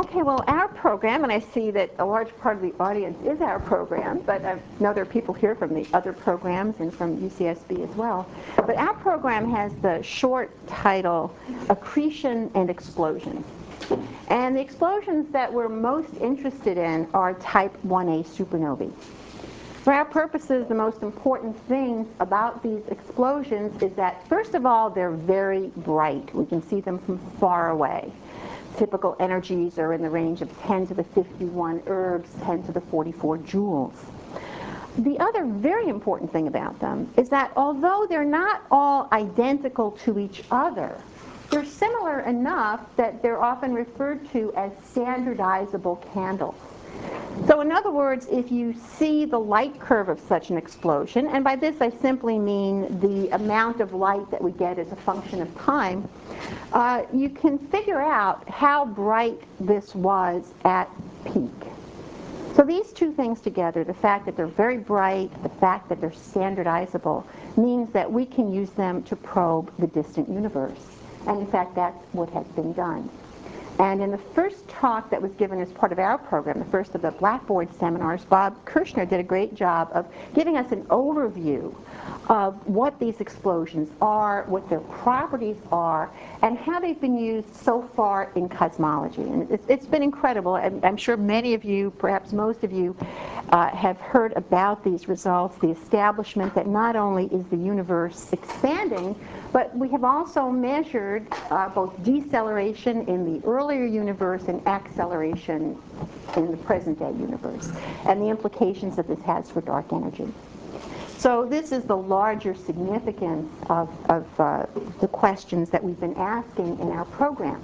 Okay, well, our program, and I see that a large part of the audience is our program, but I know there are people here from the other programs and from UCSB as well. But our program has the short title, Accretion and Explosion. And the explosions that we're most interested in are type 1a supernovae. For our purposes, the most important thing about these explosions is that, first of all, they're very bright. We can see them from far away. Typical energies are in the range of 10 to the 51 ergs, 10 to the 44 joules. The other very important thing about them is that although they're not all identical to each other, they're similar enough that they're often referred to as standardizable candles. So in other words, if you see the light curve of such an explosion, and by this I simply mean the amount of light that we get as a function of time, you can figure out how bright this was at peak. So these two things together, the fact that they're very bright, the fact that they're standardizable, means that we can use them to probe the distant universe. And in fact, that's what has been done. And in the first talk that was given as part of our program, the first of the Blackboard seminars, Bob Kirshner did a great job of giving us an overview of what these explosions are, what their properties are, and how they've been used so far in cosmology. And it's been incredible. I'm sure many of you, perhaps most of you, have heard about these results, the establishment that not only is the universe expanding, but we have also measured both deceleration in the earlier universe and acceleration in the present-day universe, and the implications that this has for dark energy. So this is the larger significance of the questions that we've been asking in our program.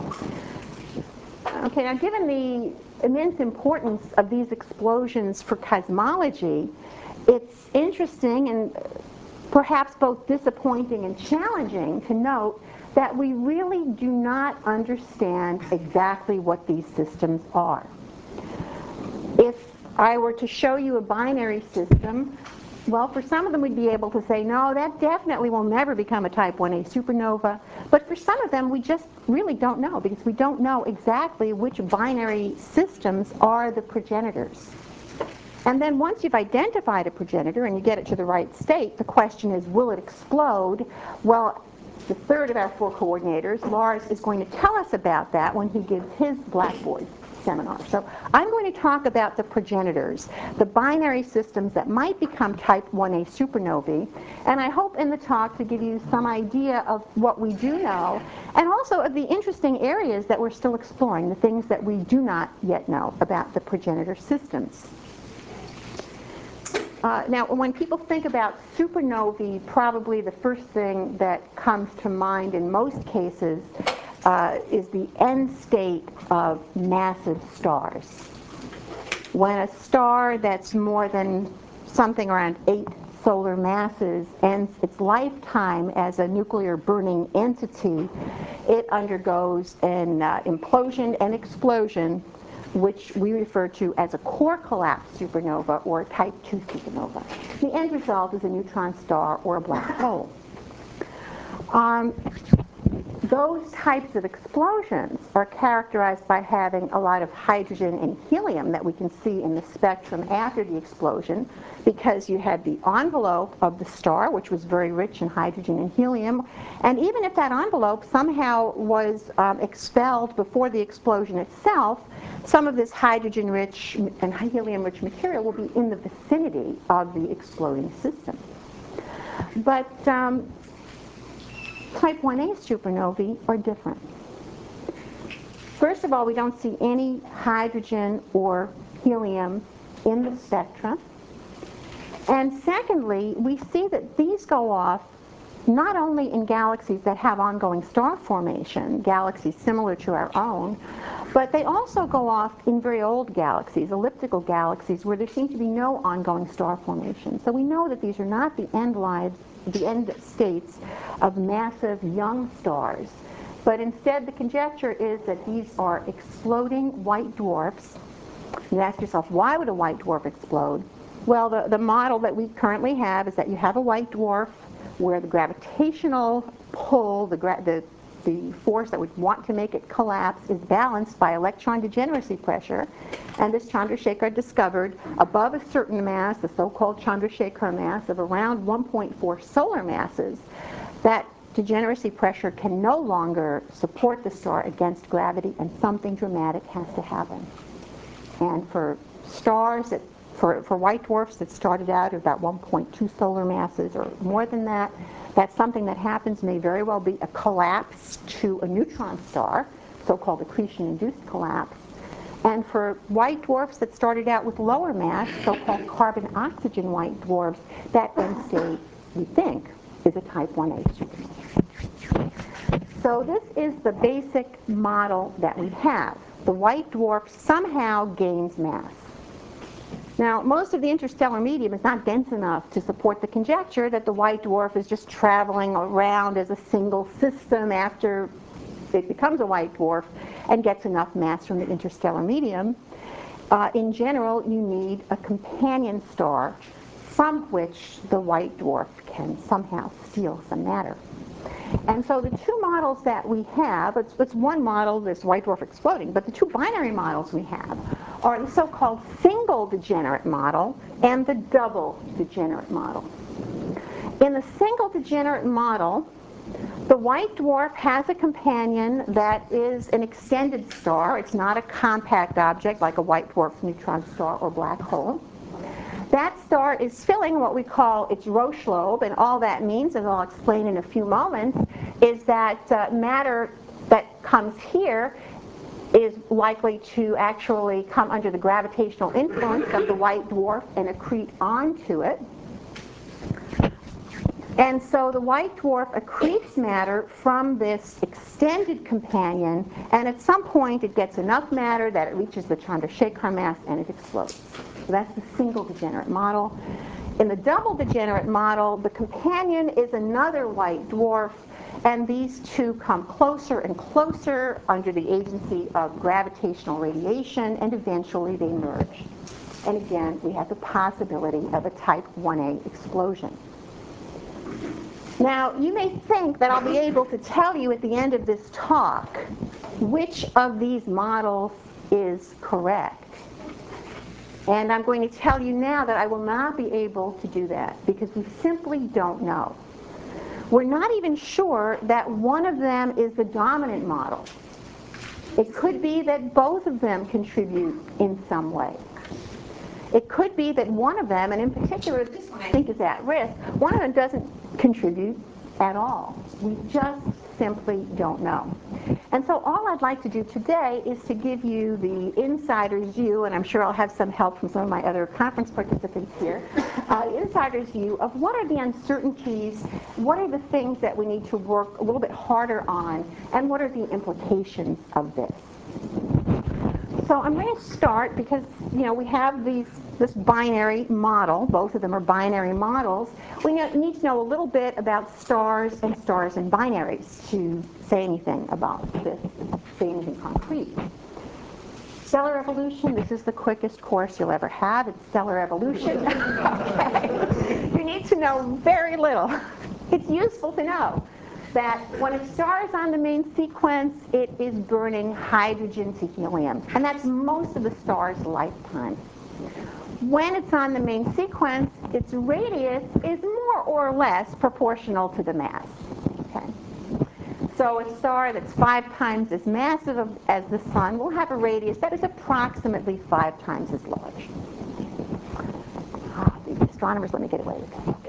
Okay, now given the immense importance of these explosions for cosmology, it's interesting and perhaps both disappointing and challenging to note that we really do not understand exactly what these systems are. If I were to show you a binary system, well, for some of them we'd be able to say, no, that definitely will never become a type 1a supernova. But for some of them, we just really don't know, because we don't know exactly which binary systems are the progenitors. And then once you've identified a progenitor and you get it to the right state, the question is, will it explode? Well, the third of our four coordinators, Lars, is going to tell us about that when he gives his Blackboard seminar. So I'm going to talk about the progenitors, the binary systems that might become type 1a supernovae, and I hope in the talk to give you some idea of what we do know, and also of the interesting areas that we're still exploring, the things that we do not yet know about the progenitor systems. Now, when people think about supernovae, probably the first thing that comes to mind in most cases is the end state of massive stars. When a star that's more than something around 8 solar masses ends its lifetime as a nuclear burning entity, it undergoes an implosion and explosion, which we refer to as a core collapse supernova or type 2 supernova. The end result is a neutron star or a black hole. Those types of explosions are characterized by having a lot of hydrogen and helium that we can see in the spectrum after the explosion, because you had the envelope of the star, which was very rich in hydrogen and helium, and even if that envelope somehow was expelled before the explosion itself, some of this hydrogen-rich and helium-rich material will be in the vicinity of the exploding system. But type 1a supernovae are different. First of all, we don't see any hydrogen or helium in the spectrum. And secondly, we see that these go off not only in galaxies that have ongoing star formation, galaxies similar to our own, but they also go off in very old galaxies, elliptical galaxies, where there seems to be no ongoing star formation. So we know that these are not the end lives, the end states of massive young stars, but instead the conjecture is that these are exploding white dwarfs. You ask yourself, why would a white dwarf explode? Well, the model that we currently have is that you have a white dwarf where the gravitational pull, the the force that would want to make it collapse is balanced by electron degeneracy pressure. And this Chandrasekhar discovered above a certain mass, the so-called Chandrasekhar mass of around 1.4 solar masses, that degeneracy pressure can no longer support the star against gravity, and something dramatic has to happen. And for stars that, for white dwarfs that started out at about 1.2 solar masses or more than that, that's something that happens may very well be a collapse to a neutron star, so-called accretion-induced collapse. And for white dwarfs that started out with lower mass, so-called carbon-oxygen white dwarfs, that end state, we think, is a type 1a superstar. So this is the basic model that we have. The white dwarf somehow gains mass. Now, most of the interstellar medium is not dense enough to support the conjecture that the white dwarf is just traveling around as a single system after it becomes a white dwarf and gets enough mass from the interstellar medium. In general, you need a companion star from which the white dwarf can somehow steal some matter. And so the two models that we have, it's one model, this white dwarf exploding, but the two binary models we have are the so-called single degenerate model and the double degenerate model. In the single degenerate model, the white dwarf has a companion that is an extended star. It's not a compact object like a white dwarf neutron star or black hole. That star is filling what we call its Roche lobe, and all that means, as I'll explain in a few moments, is that matter that comes here is likely to actually come under the gravitational influence of the white dwarf and accrete onto it. And so the white dwarf accretes matter from this extended companion, and at some point it gets enough matter that it reaches the Chandrasekhar mass and it explodes. So that's the single degenerate model. In the double degenerate model, the companion is another white dwarf, and these two come closer and closer under the agency of gravitational radiation, and eventually they merge. And again, we have the possibility of a type 1a explosion. Now, you may think that I'll be able to tell you at the end of this talk which of these models is correct. And I'm going to tell you now that I will not be able to do that because we simply don't know. We're not even sure that one of them is the dominant model. It could be that both of them contribute in some way. It could be that one of them, and in particular this one I think is at risk, one of them doesn't contribute at all. We just simply don't know. And so all I'd like to do today is to give you the insider's view, and I'm sure I'll have some help from some of my other conference participants here, the insider's view of what are the uncertainties, what are the things that we need to work a little bit harder on, and what are the implications of this. So I'm going to start because, we have this binary model. Both of them are binary models. We need to know a little bit about stars and binaries to say anything about this, say anything concrete. Stellar evolution, this is the quickest course you'll ever have. It's stellar evolution. Okay. You need to know very little. It's useful to know that when a star is on the main sequence, it is burning hydrogen to helium. And that's most of the star's lifetime. When it's on the main sequence, its radius is more or less proportional to the mass. Okay? So a star that's 5 times as massive as the sun will have a radius that is approximately 5 times as large. The astronomers let me get away with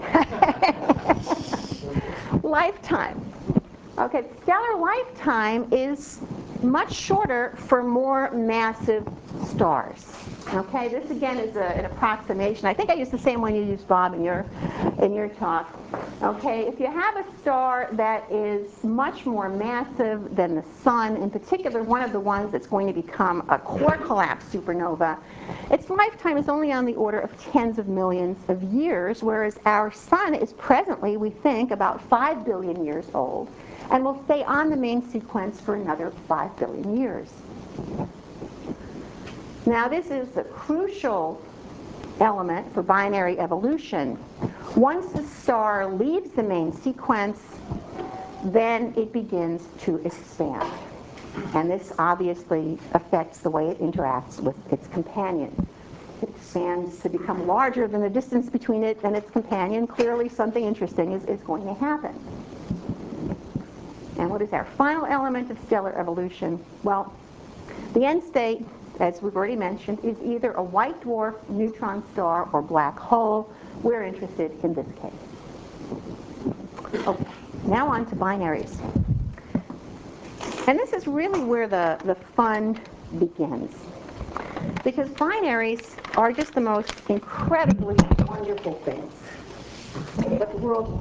that. Lifetime. Okay, stellar lifetime is much shorter for more massive stars. Okay, this again is an approximation. I think I used the same one you used, Bob, in your talk. Okay, if you have a star that is much more massive than the sun, in particular one of the ones that's going to become a core collapse supernova, its lifetime is only on the order of tens of millions of years, whereas our sun is presently, we think, about 5 billion years old, and will stay on the main sequence for another 5 billion years. Now, this is a crucial element for binary evolution. Once the star leaves the main sequence, then it begins to expand. And this obviously affects the way it interacts with its companion. It expands to become larger than the distance between it and its companion. Clearly something interesting is going to happen. And what is our final element of stellar evolution? Well, the end state, as we've already mentioned, is either a white dwarf, neutron star, or black hole. We're interested in this case. Okay, now on to binaries. And this is really where the fun begins. Because binaries are just the most incredibly wonderful things that the world.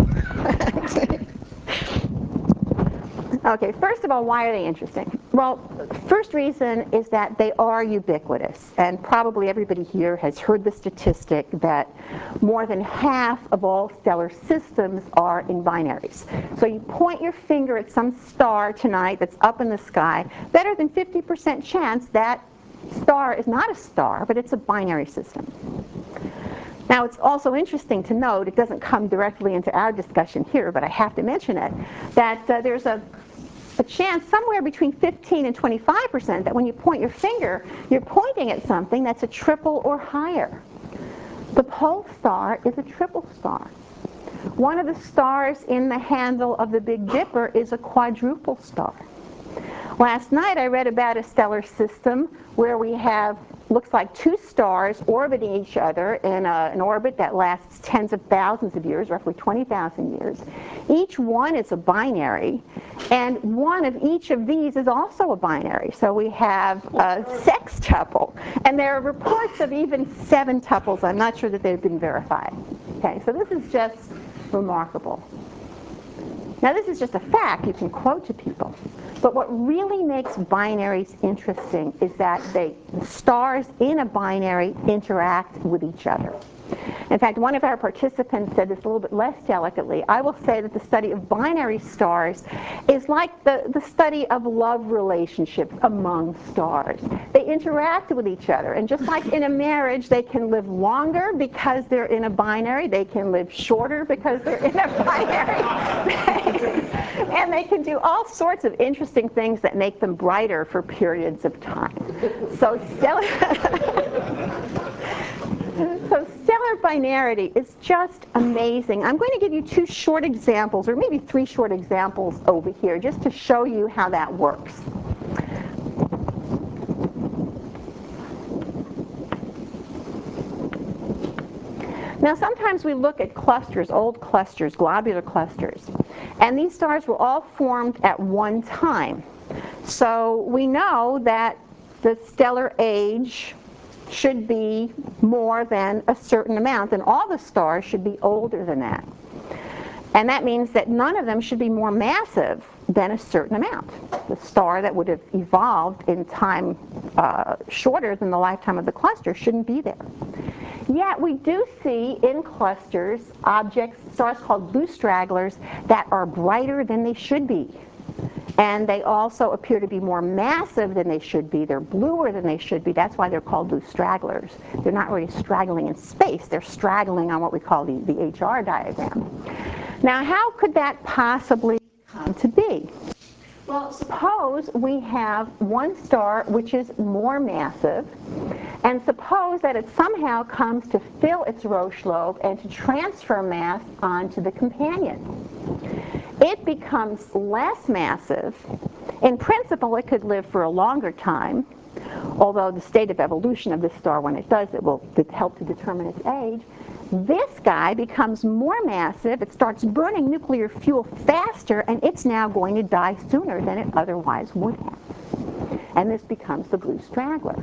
Okay, first of all, why are they interesting? Well, first reason is that they are ubiquitous, and probably everybody here has heard the statistic that more than half of all stellar systems are in binaries. So you point your finger at some star tonight that's up in the sky, better than 50% chance that star is not a star, but it's a binary system. Now, it's also interesting to note, it doesn't come directly into our discussion here, but I have to mention it, that there's a chance somewhere between 15 and 25% that when you point your finger, you're pointing at something that's a triple or higher. The pole star is a triple star. One of the stars in the handle of the Big Dipper is a quadruple star. Last night I read about a stellar system where we have, looks like two stars orbiting each other in an orbit that lasts tens of thousands of years, roughly 20,000 years. Each one is a binary, and one of each of these is also a binary. So we have a sextuple, and there are reports of even seventuples. I'm not sure that they've been verified. Okay, so this is just remarkable. Now, this is just a fact you can quote to people. But what really makes binaries interesting is that the stars in a binary interact with each other. In fact, one of our participants said this a little bit less delicately. I will say that the study of binary stars is like the study of love relationships among stars. They interact with each other, and just like in a marriage, they can live longer because they're in a binary. They can live shorter because they're in a binary. And they can do all sorts of interesting things that make them brighter for periods of time. So stellar binarity is just amazing. I'm going to give you two short examples, or maybe three short examples over here, just to show you how that works. Now, sometimes we look at clusters, old clusters, globular clusters, and these stars were all formed at one time. So we know that the stellar age should be more than a certain amount, and all the stars should be older than that. And that means that none of them should be more massive than a certain amount. The star that would have evolved in time shorter than the lifetime of the cluster shouldn't be there. Yet we do see in clusters objects, stars called blue stragglers, that are brighter than they should be. And they also appear to be more massive than they should be. They're bluer than they should be. That's why they're called blue stragglers. They're not really straggling in space. They're straggling on what we call the HR diagram. Now, how could that possibly come to be? Well, suppose we have one star which is more massive, and suppose that it somehow comes to fill its Roche lobe and to transfer mass onto the companion. It becomes less massive. In principle, it could live for a longer time, although the state of evolution of this star, when it does, it will help to determine its age. This guy becomes more massive, it starts burning nuclear fuel faster, and it's now going to die sooner than it otherwise would have. And this becomes the blue straggler.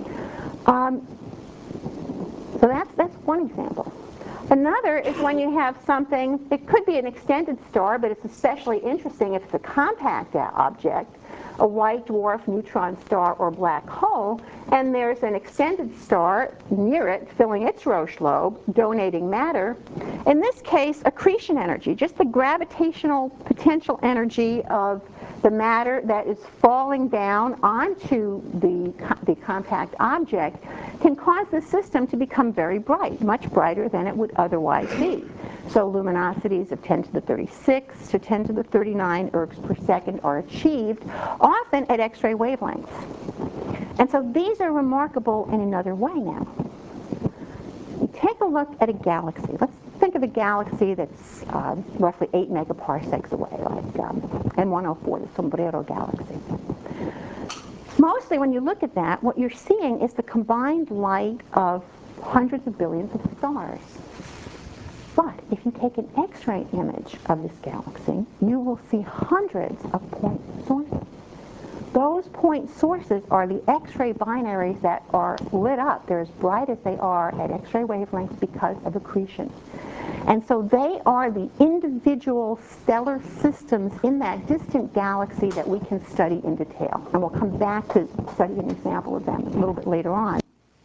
So that's one example. Another is when you have something, it could be an extended star, but it's especially interesting if it's a compact object, a white dwarf, neutron star, or black hole, and there's an extended star near it filling its Roche lobe, donating matter. In this case, accretion energy, just the gravitational potential energy of the matter that is falling down onto the compact object, can cause the system to become very bright, much brighter than it would otherwise be. So luminosities of 10 to the 36 to 10 to the 39 ergs per second are achieved, often at X-ray wavelengths. And so these are remarkable in another way now. You take a look at a galaxy. Let's think of a galaxy that's roughly 8 megaparsecs away, like M104, the Sombrero galaxy. Mostly when you look at that, what you're seeing is the combined light of hundreds of billions of stars. But if you take an X-ray image of this galaxy, you will see hundreds of point sources. Those point sources are the X-ray binaries that are lit up. They're as bright as they are at X-ray wavelengths because of accretion. And so they are the individual stellar systems in that distant galaxy that we can study in detail. And we'll come back to study an example of them a little bit later on.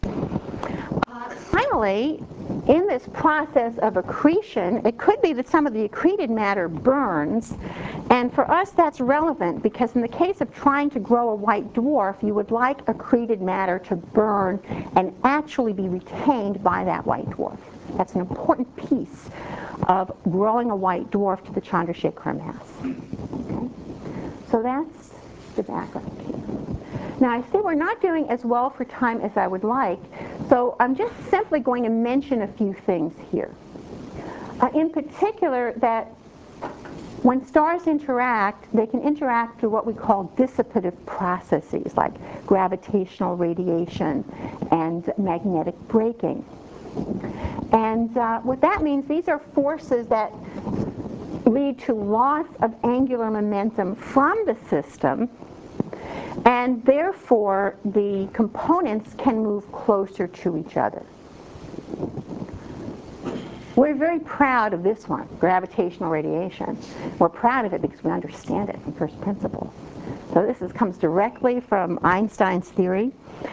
Finally, in this process of accretion, it could be that some of the accreted matter burns, and for us that's relevant because in the case of trying to grow a white dwarf, you would like accreted matter to burn and actually be retained by that white dwarf. That's an important piece of growing a white dwarf to the Chandrasekhar mass. Okay? So that's the background here. Now I see we're not doing as well for time as I would like, so I'm just simply going to mention a few things here. In particular, that when stars interact, they can interact through what we call dissipative processes, like gravitational radiation and magnetic braking. And what that means, these are forces that lead to loss of angular momentum from the system, and therefore the components can move closer to each other. We're very proud of this one, gravitational radiation. We're proud of it because we understand it from first principles. So this comes directly from Einstein's theory.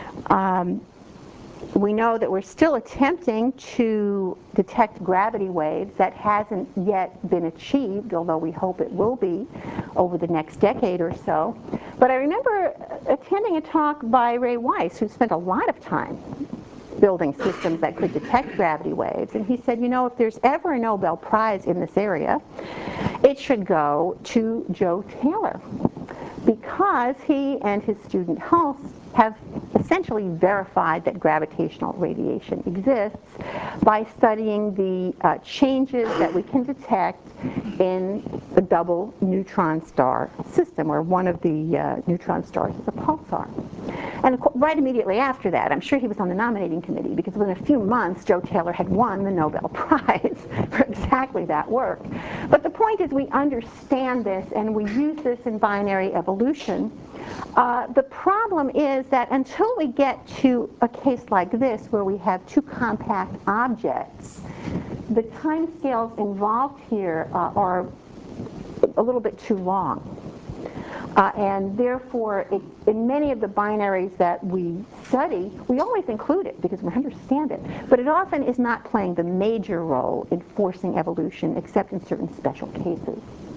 We know that we're still attempting to detect gravity waves. That hasn't yet been achieved, although we hope it will be over the next decade or so. But I remember attending a talk by Ray Weiss, who spent a lot of time building systems that could detect gravity waves. And he said, you know, if there's ever a Nobel Prize in this area, it should go to Joe Taylor, because he and his student Hulse have essentially verified that gravitational radiation exists by studying the changes that we can detect in the double neutron star system, where one of the neutron stars is a pulsar. And right immediately after that, I'm sure he was on the nominating committee, because within a few months, Joe Taylor had won the Nobel Prize for exactly that work. But the point is, we understand this, and we use this in binary evolution. The problem is that until we get to a case like this, where we have two compact objects, the timescales involved here are a little bit too long. And therefore, in many of the binaries that we study, we always include it because we understand it. But it often is not playing the major role in forcing evolution, except in certain special cases.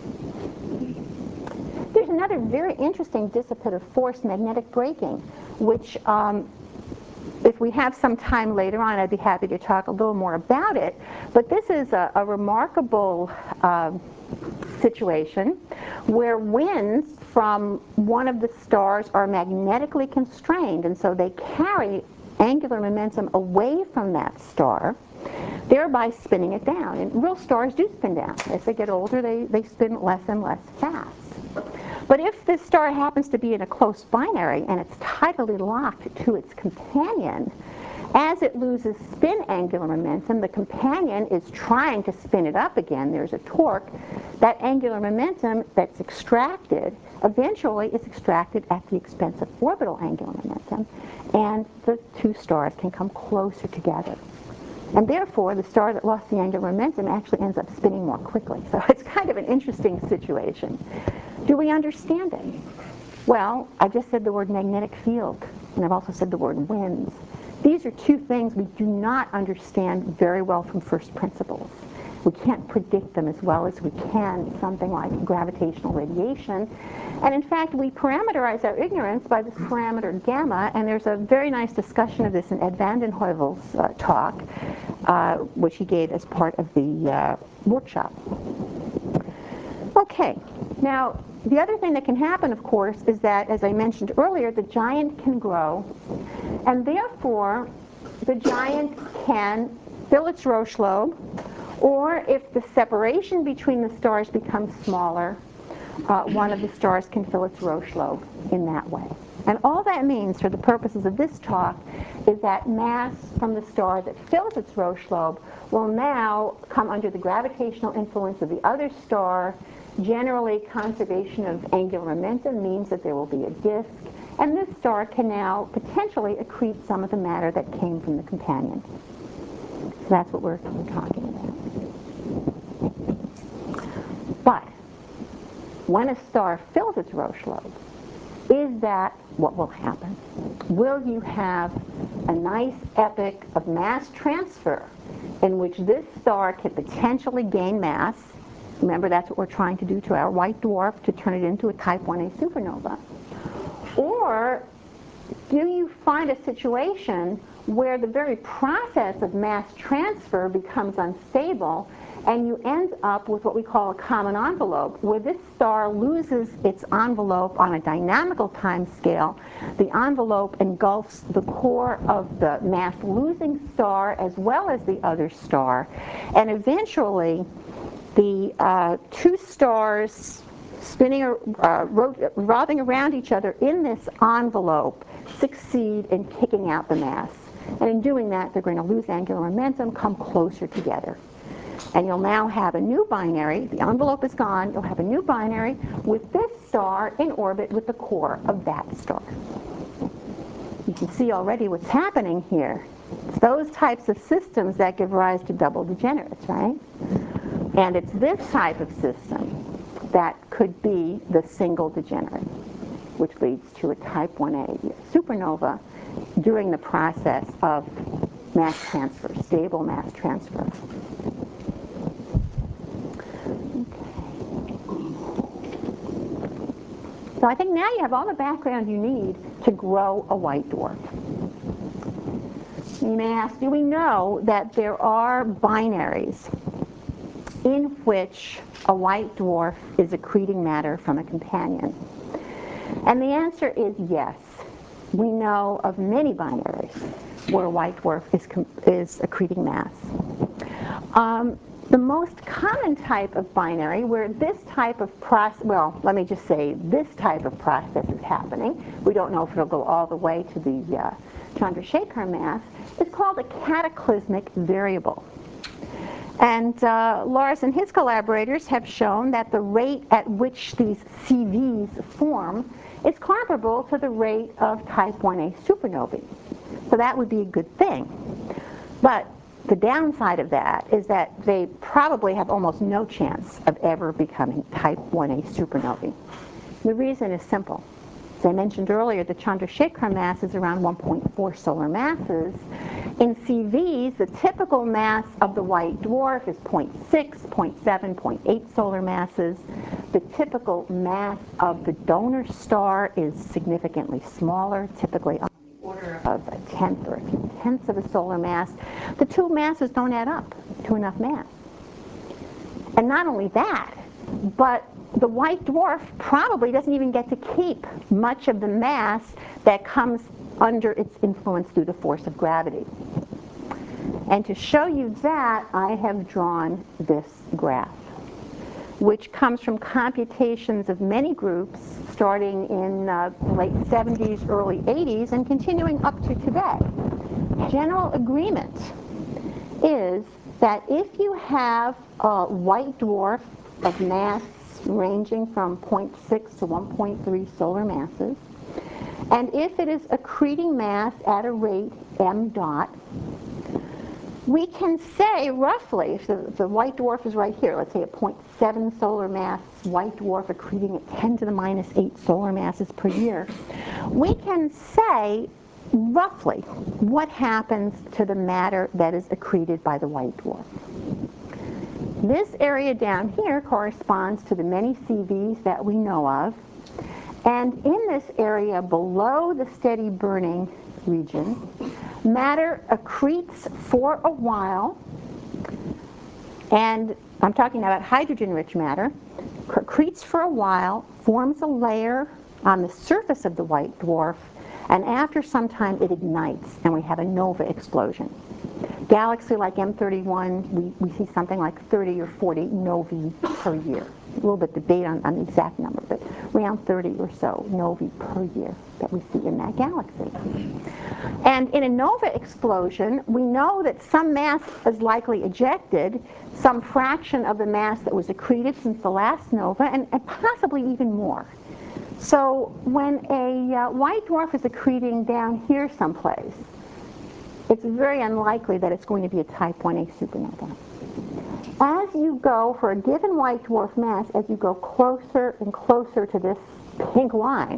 There's another very interesting dissipative force, magnetic braking, which if we have some time later on, I'd be happy to talk a little more about it. But this is a remarkable situation where winds from one of the stars are magnetically constrained, and so they carry angular momentum away from that star, thereby spinning it down. And real stars do spin down. As they get older, they spin less and less fast. But if this star happens to be in a close binary and it's tidally locked to its companion, as it loses spin angular momentum, the companion is trying to spin it up again. There's a torque. That angular momentum that's extracted eventually is extracted at the expense of orbital angular momentum, and the two stars can come closer together. And therefore, the star that lost the angular momentum actually ends up spinning more quickly. So it's kind of an interesting situation. Do we understand it? Well, I just said the word magnetic field, and I've also said the word winds. These are two things we do not understand very well from first principles. We can't predict them as well as we can something like gravitational radiation. And in fact, we parameterize our ignorance by this parameter gamma, and there's a very nice discussion of this in Ed Vanden Heuvel's talk. which he gave as part of the workshop. Okay, now the other thing that can happen, of course, is that, as I mentioned earlier, the giant can grow, and therefore the giant can fill its Roche lobe, or if the separation between the stars becomes smaller, one of the stars can fill its Roche lobe in that way. And all that means, for the purposes of this talk, is that mass from the star that fills its Roche lobe will now come under the gravitational influence of the other star. Generally, conservation of angular momentum means that there will be a disk, and this star can now potentially accrete some of the matter that came from the companion. So that's what we're talking about. But when a star fills its Roche lobe, is that what will happen? Will you have a nice epoch of mass transfer in which this star can potentially gain mass? Remember, that's what we're trying to do to our white dwarf, to turn it into a type 1a supernova. Or do you find a situation where the very process of mass transfer becomes unstable, and you end up with what we call a common envelope, where this star loses its envelope on a dynamical time scale. The envelope engulfs the core of the mass-losing star as well as the other star, and eventually the two stars spinning or revolving around each other in this envelope succeed in kicking out the mass. And in doing that, they're going to lose angular momentum, come closer together. And you'll now have a new binary. The envelope is gone. You'll have a new binary with this star in orbit with the core of that star. You can see already what's happening here. It's those types of systems that give rise to double degenerates, right? And it's this type of system that could be the single degenerate, which leads to a type 1a supernova during the process of mass transfer, stable mass transfer. So I think now you have all the background you need to grow a white dwarf. You may ask, do we know that there are binaries in which a white dwarf is accreting matter from a companion? And the answer is yes. We know of many binaries where a white dwarf is accreting mass. The most common type of binary where this type of process, well, let me just say this type of process is happening, we don't know if it'll go all the way to the Chandrasekhar mass, is called a cataclysmic variable. And Lars and his collaborators have shown that the rate at which these CVs form is comparable to the rate of type 1a supernovae. So that would be a good thing. But the downside of that is that they probably have almost no chance of ever becoming type 1a supernovae. The reason is simple. As I mentioned earlier, the Chandrasekhar mass is around 1.4 solar masses. In CVs, the typical mass of the white dwarf is 0.6, 0.7, 0.8 solar masses. The typical mass of the donor star is significantly smaller, typically on the order of a tenth or a few tenths of a solar mass. The two masses don't add up to enough mass. And not only that, but the white dwarf probably doesn't even get to keep much of the mass that comes under its influence through the force of gravity. And to show you that, I have drawn this graph, which comes from computations of many groups starting in the late 70s, early 80s, and continuing up to today. General agreement is that if you have a white dwarf of mass ranging from 0.6 to 1.3 solar masses, and if it is accreting mass at a rate m dot, we can say roughly, if the white dwarf is right here, let's say a 0.7 solar mass white dwarf accreting at 10 to the minus 8 solar masses per year, we can say roughly what happens to the matter that is accreted by the white dwarf. This area down here corresponds to the many CVs that we know of, and in this area below the steady burning region. Matter accretes for a while, and I'm talking about hydrogen-rich matter, accretes for a while, forms a layer on the surface of the white dwarf, and after some time it ignites, and we have a nova explosion. Galaxy like M31, we see something like 30 or 40 novae per year. A little bit debate on the exact number, but around 30 or so novae per year that we see in that galaxy. And in a nova explosion, we know that some mass is likely ejected, some fraction of the mass that was accreted since the last nova, and possibly even more. So when a white dwarf is accreting down here someplace, it's very unlikely that it's going to be a type 1a supernova. As you go for a given white dwarf mass, as you go closer and closer to this pink line,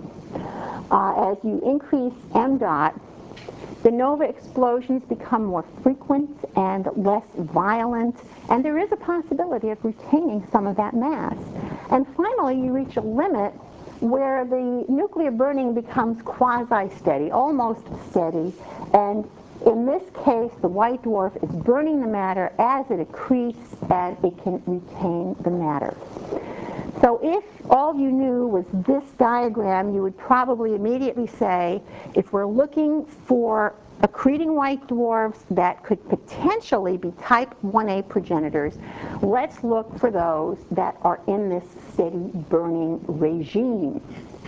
as you increase m dot, the nova explosions become more frequent and less violent, and there is a possibility of retaining some of that mass. And finally, you reach a limit where the nuclear burning becomes quasi-steady, almost steady, and in this case, the white dwarf is burning the matter as it accretes, and it can retain the matter. So if all you knew was this diagram, you would probably immediately say, if we're looking for accreting white dwarfs that could potentially be type 1a progenitors, let's look for those that are in this steady burning regime.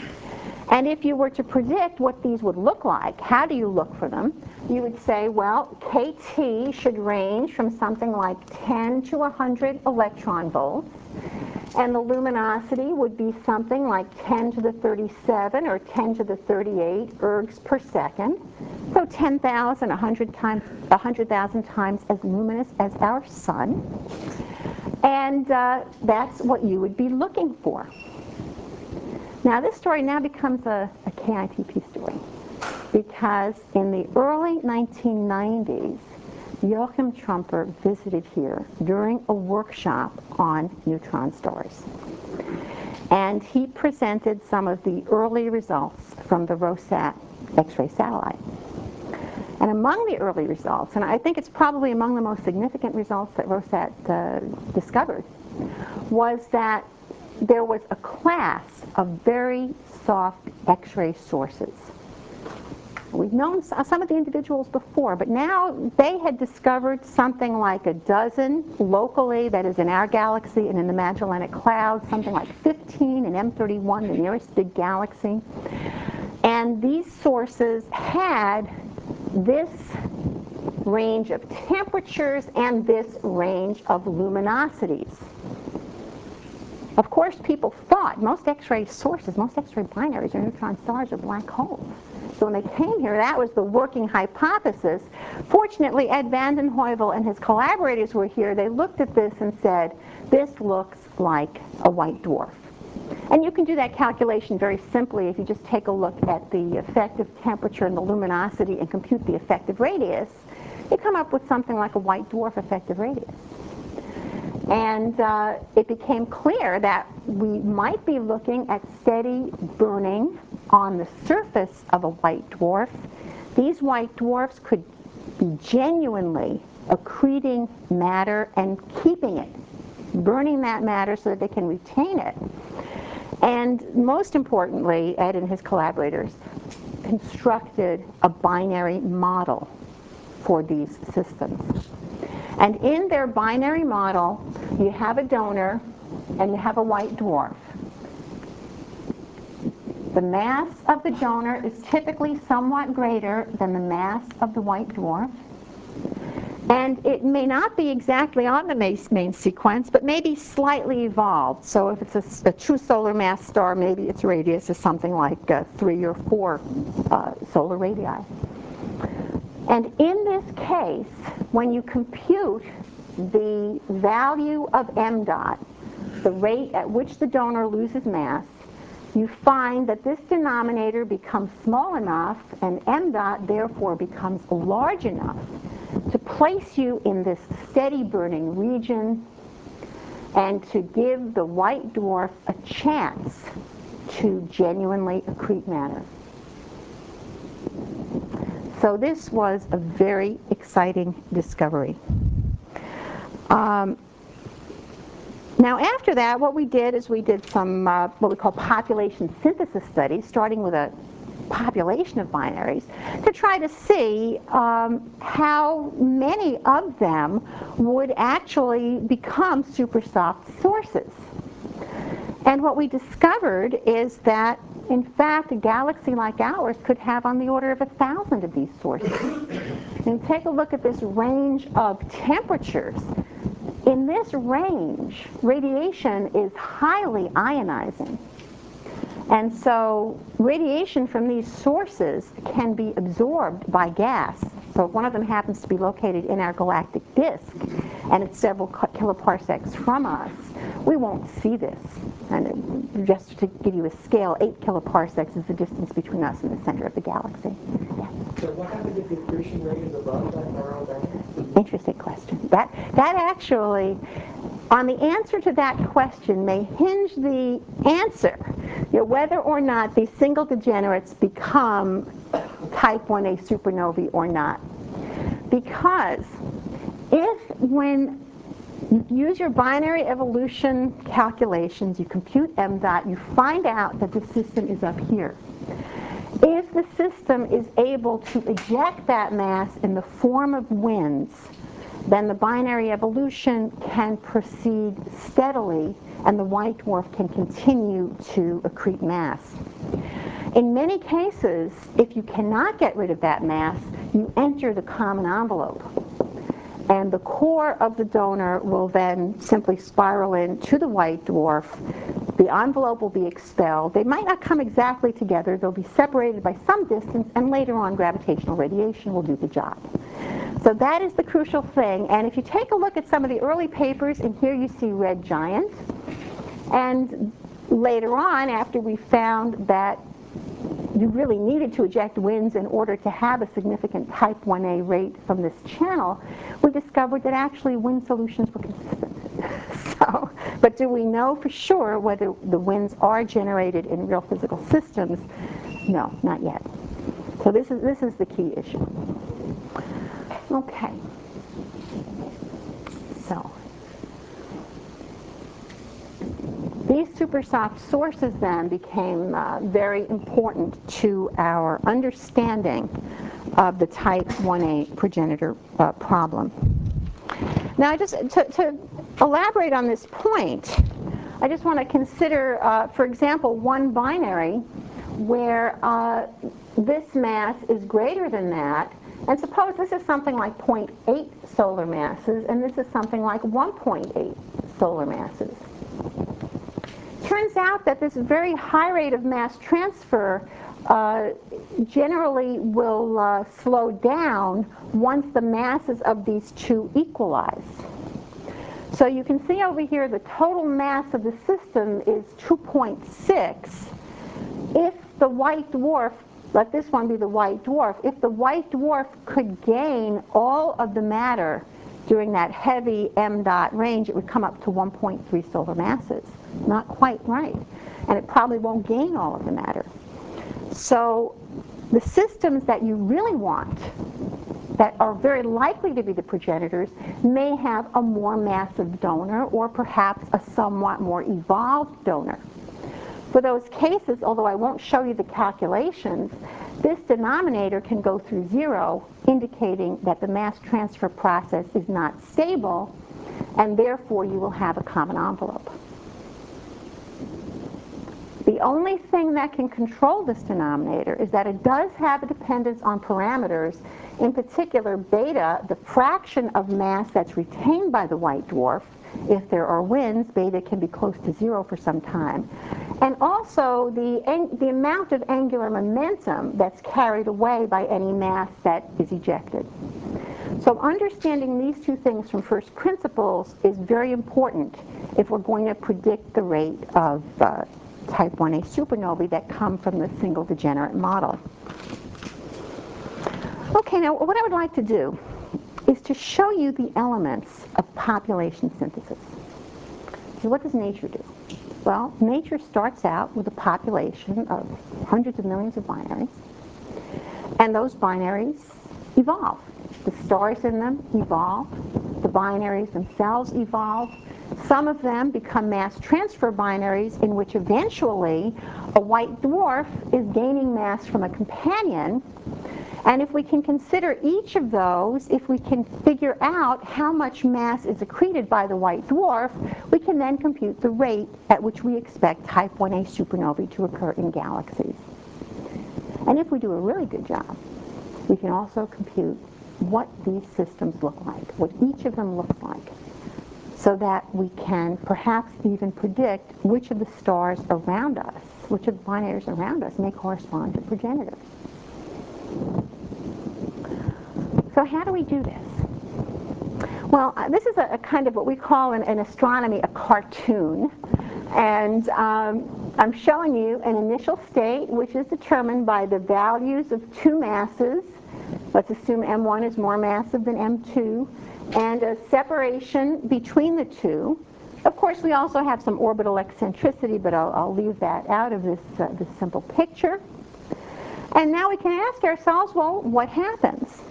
And if you were to predict what these would look like, how do you look for them? You would say, well, KT should range from something like 10 to 100 electron volts, and the luminosity would be something like 10 to the 37 or 10 to the 38 ergs per second. So 10,000, 100,000 times as luminous as our sun. And that's what you would be looking for. Now this story now becomes a KITP story, because in the early 1990s, Joachim Trumper visited here during a workshop on neutron stars. And he presented some of the early results from the Rosat X-ray satellite. And among the early results, and I think it's probably among the most significant results that Rosat discovered, was that there was a class of very soft X-ray sources. We've known some of the individuals before, but now they had discovered something like a dozen locally, that is in our galaxy and in the Magellanic Cloud, something like 15 in M31, the nearest big galaxy. And these sources had this range of temperatures and this range of luminosities. Of course, people thought most X-ray sources, most X-ray binaries are neutron stars or black holes. So when they came here, that was the working hypothesis. Fortunately, Ed Vanden Heuvel and his collaborators were here. They looked at this and said, this looks like a white dwarf. And you can do that calculation very simply if you just take a look at the effective temperature and the luminosity and compute the effective radius. You come up with something like a white dwarf effective radius. And it became clear that we might be looking at steady burning on the surface of a white dwarf. These white dwarfs could be genuinely accreting matter and keeping it, burning that matter so that they can retain it. And most importantly, Ed and his collaborators constructed a binary model for these systems. And in their binary model, you have a donor and you have a white dwarf. The mass of the donor is typically somewhat greater than the mass of the white dwarf. And it may not be exactly on the main sequence, but maybe slightly evolved. So if it's a true solar mass star, maybe its radius is something like 3 or 4 solar radii. And in this case, when you compute the value of m dot, the rate at which the donor loses mass, you find that this denominator becomes small enough and m dot therefore becomes large enough to place you in this steady burning region and to give the white dwarf a chance to genuinely accrete matter. So this was a very exciting discovery. Now after that, what we did is we did some what we call population synthesis studies, starting with a population of binaries, to try to see how many of them would actually become super soft sources. And what we discovered is that, in fact, a galaxy like ours could have on the order of 1,000 of these sources. And take a look at this range of temperatures. In this range, radiation is highly ionizing. And so radiation from these sources can be absorbed by gas. So if one of them happens to be located in our galactic disk, and it's several kiloparsecs from us, we won't see this. And just to give you a scale, 8 kiloparsecs is the distance between us and the center of the galaxy. Yeah. So what happens if the accretion rate is above that narrow band? Interesting question. That actually, on the answer to that question may hinge the answer, whether or not these single degenerates become type 1a supernovae or not. Because when you use your binary evolution calculations, you compute m dot, you find out that the system is up here. If the system is able to eject that mass in the form of winds, then the binary evolution can proceed steadily and the white dwarf can continue to accrete mass. In many cases, if you cannot get rid of that mass, you enter the common envelope. And the core of the donor will then simply spiral into the white dwarf. The envelope will be expelled. They might not come exactly together. They'll be separated by some distance, and later on gravitational radiation will do the job. So that is the crucial thing. And if you take a look at some of the early papers, and here you see red giants, and later on, after we found that you really needed to eject winds in order to have a significant type 1a rate from this channel, we discovered that actually wind solutions were consistent. But do we know for sure whether the winds are generated in real physical systems? No, not yet. So this is the key issue. Okay. So these super soft sources then became very important to our understanding of the type 1a progenitor problem. Now, just to elaborate on this point, I just want to consider, for example, one binary where this mass is greater than that, and suppose this is something like 0.8 solar masses, and this is something like 1.8 solar masses. Turns out that this very high rate of mass transfer generally will slow down once the masses of these two equalize. So you can see over here the total mass of the system is 2.6. If the white dwarf, let this one be the white dwarf, if the white dwarf could gain all of the matter during that heavy m dot range, it would come up to 1.3 solar masses. Not quite right. And it probably won't gain all of the matter. So the systems that you really want, that are very likely to be the progenitors, may have a more massive donor or perhaps a somewhat more evolved donor. For those cases, although I won't show you the calculations, this denominator can go through zero, indicating that the mass transfer process is not stable, and therefore you will have a common envelope. The only thing that can control this denominator is that it does have a dependence on parameters, in particular beta, the fraction of mass that's retained by the white dwarf. If there are winds, beta can be close to zero for some time. And also the amount of angular momentum that's carried away by any mass that is ejected. So understanding these two things from first principles is very important if we're going to predict the rate of type 1a supernovae that come from the single degenerate model. Okay, now what I would like to do is to show you the elements of population synthesis. So what does nature do? Well, nature starts out with a population of hundreds of millions of binaries, And those binaries evolve. The stars in them evolve. The binaries themselves evolve. Some of them become mass transfer binaries in which eventually a white dwarf is gaining mass from a companion. And if we can consider each of those, if we can figure out how much mass is accreted by the white dwarf, we can then compute the rate at which we expect type 1a supernovae to occur in galaxies. And if we do a really good job, we can also compute what these systems look like, what each of them looks like, so that we can perhaps even predict which of the stars around us, which of the binaries around us may correspond to progenitors. So how do we do this? Well, this is a kind of what we call in astronomy a cartoon. And I'm showing you an initial state which is determined by the values of two masses. Let's assume M1 is more massive than M2, and a separation between the two. Of course, we also have some orbital eccentricity, but I'll leave that out of this simple picture. And now we can ask ourselves, well, what happens?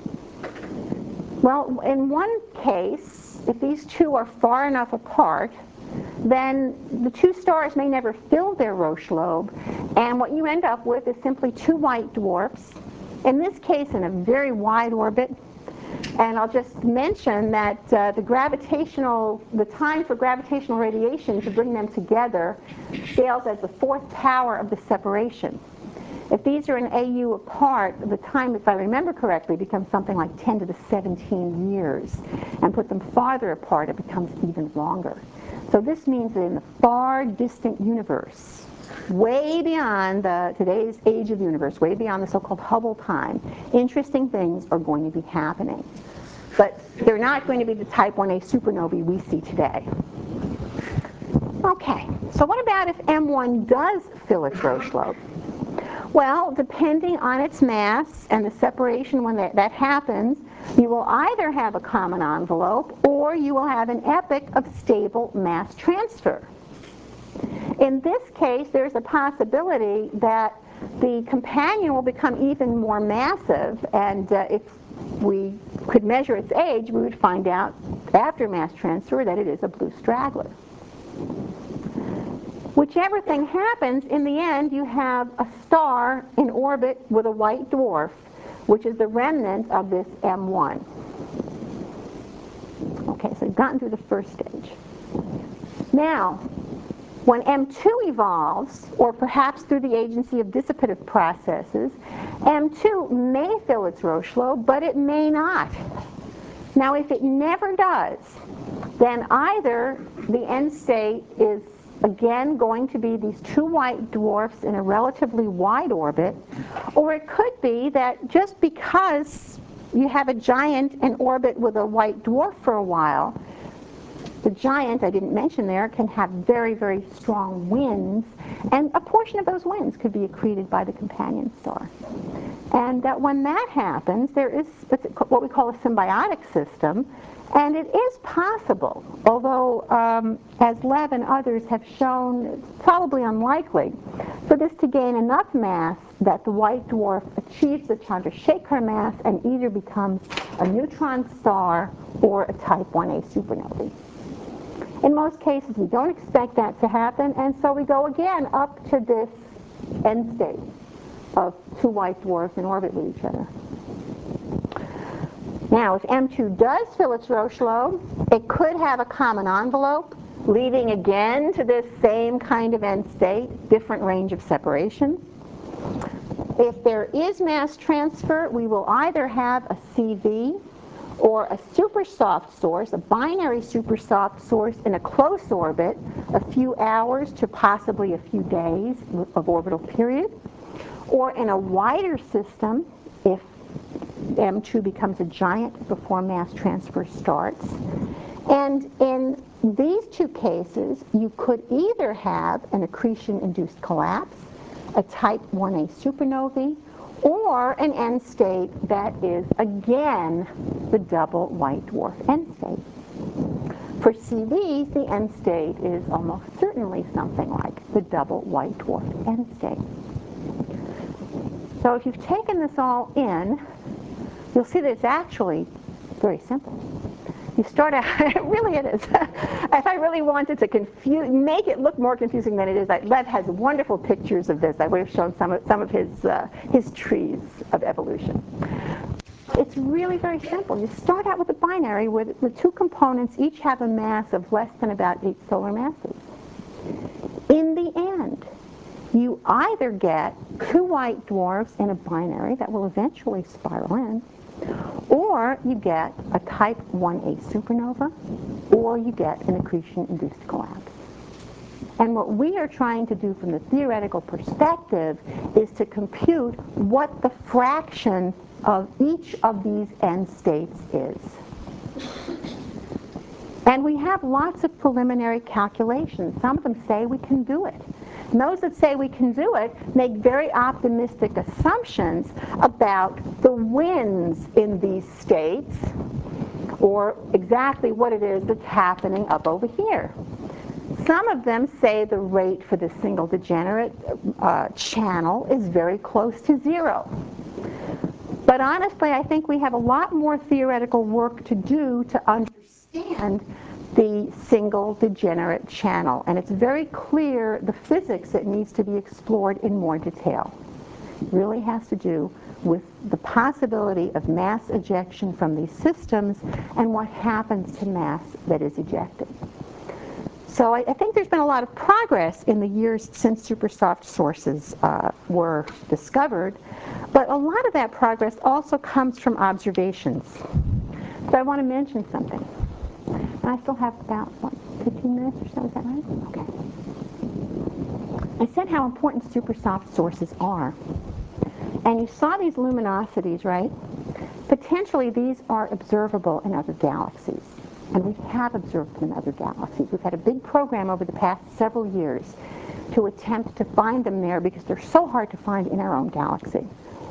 Well, in one case, if these two are far enough apart, then the two stars may never fill their Roche lobe, and what you end up with is simply two white dwarfs, in this case in a very wide orbit. And I'll just mention that the time for gravitational radiation to bring them together scales as the fourth power of the separation. If these are an AU apart, the time, if I remember correctly, becomes something like 10 to the 17 years. And put them farther apart, it becomes even longer. So this means that in the far distant universe, way beyond today's age of the universe, way beyond the so-called Hubble time, interesting things are going to be happening. But they're not going to be the type 1a supernovae we see today. Okay, so what about if M1 does fill its Roche lobe? Well, depending on its mass and the separation when that happens, you will either have a common envelope or you will have an epoch of stable mass transfer. In this case, there's a possibility that the companion will become even more massive, and if we could measure its age, we would find out after mass transfer that it is a blue straggler. Whichever thing happens, in the end, you have a star in orbit with a white dwarf, which is the remnant of this M1. Okay, so we've gotten through the first stage. Now, when M2 evolves, or perhaps through the agency of dissipative processes, M2 may fill its Roche lobe, but it may not. Now, if it never does, then either the end state is again going to be these two white dwarfs in a relatively wide orbit, or it could be that just because you have a giant in orbit with a white dwarf for a while, the giant, I didn't mention there, can have very, very strong winds, and a portion of those winds could be accreted by the companion star. And when that happens, there is what we call a symbiotic system, and it is possible, although as Lev and others have shown, it's probably unlikely, for this to gain enough mass that the white dwarf achieves the Chandrasekhar mass and either becomes a neutron star or a type 1a supernovae. In most cases, we don't expect that to happen, and so we go again up to this end state of two white dwarfs in orbit with each other. Now, if M2 does fill its Roche lobe, it could have a common envelope, leading again to this same kind of end state, different range of separation. If there is mass transfer, we will either have a CV or a super soft source, a binary super soft source in a close orbit, a few hours to possibly a few days of orbital period, or in a wider system if M2 becomes a giant before mass transfer starts. And in these two cases, you could either have an accretion-induced collapse, a type 1a supernovae, or an end state that is, again, the double white dwarf end state. For CVs, the end state is almost certainly something like the double white dwarf end state. So if you've taken this all in, you'll see that it's actually very simple. You start out, really it is. If I really wanted to make it look more confusing than it is, Lev has wonderful pictures of this. I would have shown some of his trees of evolution. It's really very simple. You start out with a binary where the two components each have a mass of less than about 8 solar masses. In the end, you either get 2 white dwarfs in a binary that will eventually spiral in, or you get a type 1a supernova, or you get an accretion-induced collapse. And what we are trying to do from the theoretical perspective is to compute what the fraction of each of these end states is. And we have lots of preliminary calculations. Some of them say we can do it. And those that say we can do it make very optimistic assumptions about the winds in these states, or exactly what it is that's happening up over here. Some of them say the rate for the single degenerate channel is very close to 0. But honestly, I think we have a lot more theoretical work to do to understand the single degenerate channel. And it's very clear the physics that needs to be explored in more detail. It really has to do with the possibility of mass ejection from these systems and what happens to mass that is ejected. So I think there's been a lot of progress in the years since supersoft sources were discovered, but a lot of that progress also comes from observations. So I want to mention something. And I still have about, 15 minutes or so, is that right? Okay. I said how important supersoft sources are. And you saw these luminosities, right? Potentially these are observable in other galaxies. And we have observed them in other galaxies. We've had a big program over the past several years to attempt to find them there because they're so hard to find in our own galaxy.